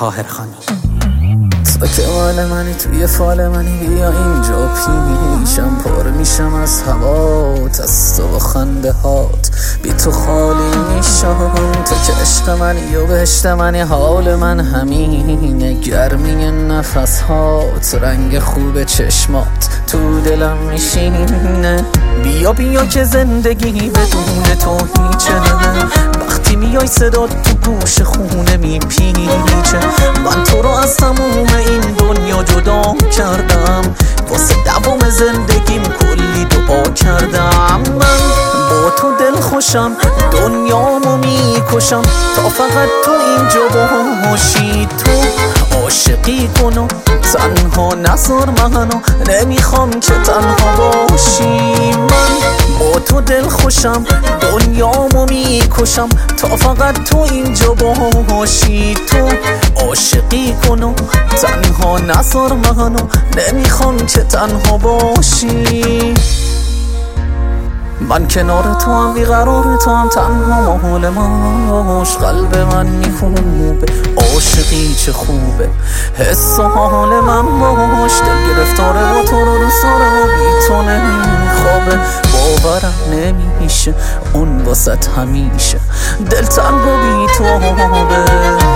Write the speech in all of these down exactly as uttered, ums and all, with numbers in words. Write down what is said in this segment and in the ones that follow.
طاهرخانی. تو که مال منی، توی فال منی، بیا اینجا پیشم، پر میشم از هوات، از تو و خنده هات، بی تو خالی میشم. تو که عشق منی و بهشت منی، حال من همینه، گرمی نفس هات، رنگ خوب چشمات تو دلم میشینه. بیا بیا که زندگی بدون تو هیچه، وقتی میای صدا تو گوش خونه میپیچه. من تو رو از تموم این دنیا جدا کردم، واسه دوام زندگیم کلی دعا کردم. من با تو دل خوشم، دنیامو میکشم، تا فقط تو اینجا باشی. تو عاشقی کن و تنها نذار منو، نمیخوام که تنها باشی. من با تو دل خوشم، دنیامو میکشم، تا فقط تو اینجا باشی. تو عاشقی کن و تنها نذار منو، نمیخوام که تنها باشی. من کنار تو هم، بیقرار تو هم، تنها محال ماش. قلب من میخوبه، عاشقی چه خوبه، حس و حال من باش. دل گرفتاره و تو رو دوست داره و بی تو نمیخوابه. باورم نمیشه اون واسط همیشه دل تنگ و بی توابه.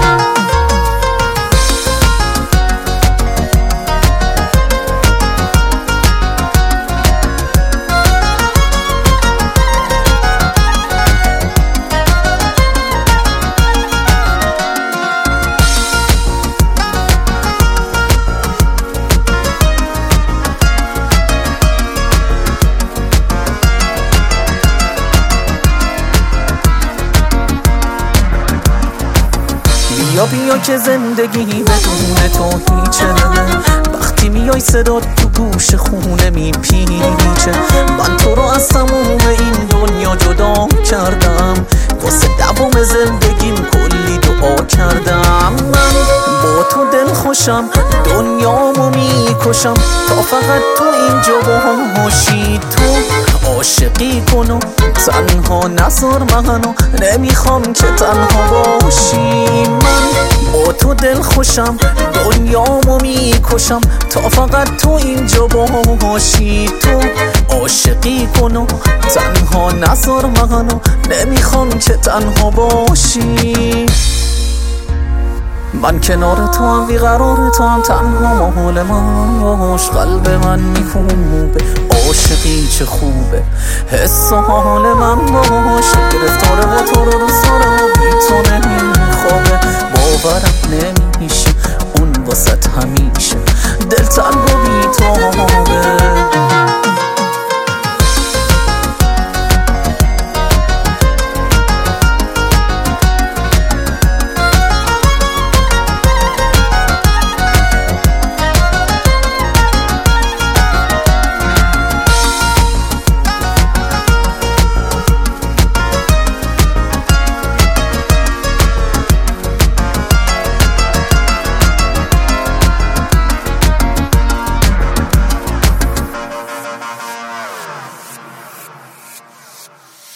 بیا بیا که زندگی بدون تو هیچه، وقتی میای صدا تو گوش خونه میپیچه. من تو رو از تموم این دنیا جدا کردم، واسه دوام زندگیم کلی دعا کردم. من با تو دل خوشم، دنیامو میکشم، تا فقط تو اینجا باشی. تو عاشقی کن و تنها نذار منو، نمیخوام که تنها باشی. من با تو دل خوشم، دنیامو میکشم، تا فقط تو اینجا باشی. تو عاشقی کن و تنها نذار منو، نمیخوام که تنها باشی. من کنار تو هم، بیقرار تو هم، تنها محال ماش. قلب من میخوبه، عاشقی چه خوبه، حس و حال من باش. گرفتاره و تو رو